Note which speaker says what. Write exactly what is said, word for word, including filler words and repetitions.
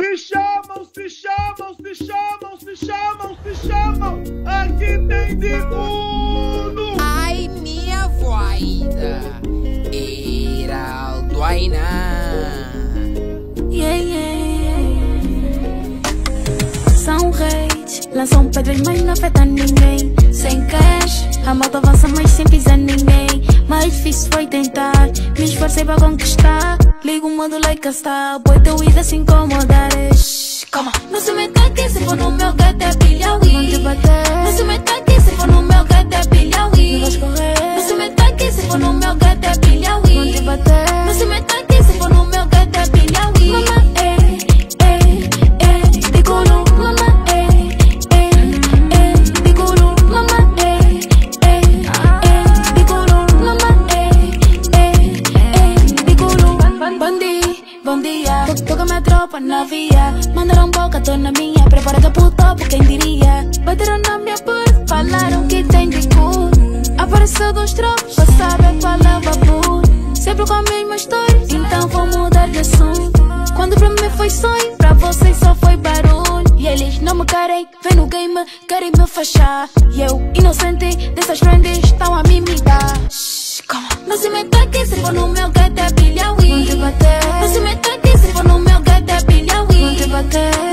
Speaker 1: Se chamam, se chamam, se chamam, se chamam, se chamam. Aqui tem de tudo.
Speaker 2: Ai, minha voida, Heraldo Ainá.
Speaker 3: Yeah, yeah. São reis, lançam pedras, mas não afeta ninguém. Sem cash, a moto avança, mas sem pisar ninguém. Mais difícil foi tentar, me esforcei para conquistar. Ligo o modo like a star, boy, teu ida se incomodares. Calma, não se meta aqui, se for no meu gato é bilhão. Não te bater. Não se meta aqui, se for no meu gato é bilhão. Não vais correr. Não se meta aqui, se for no meu gato é bilhão. Não te bater. Não se meta aqui, se for no meu gato é bilhão. Mama, eh, eh, eh, digo no, mama, eh, eh, eh, digo no, mama, eh, eh, eh, digo no, mama, eh, eh, eh, digo no. Bom dia, bom dia, toca minha tropa na via. Mandaram boca, tô na minha, prepara que é pro topo, quem diria. Bateram na minha porta, falaram que tem de cor. Apareceu dos trocos, já sabe a palavra por. Sempre com a mesma história, então vou mudar de assunto. Quando pra mim foi sonho, pra vocês só foi barulho. E eles não me querem, vem no game, querem me fechar. E eu, inocente, dessas friends, estão a me imitar. Shhh, calma. Não se meta aqui, se for no meu gato é bilhão. Não te bater. Não se meta aqui, se for no meu gato é bilhão. Não te bater.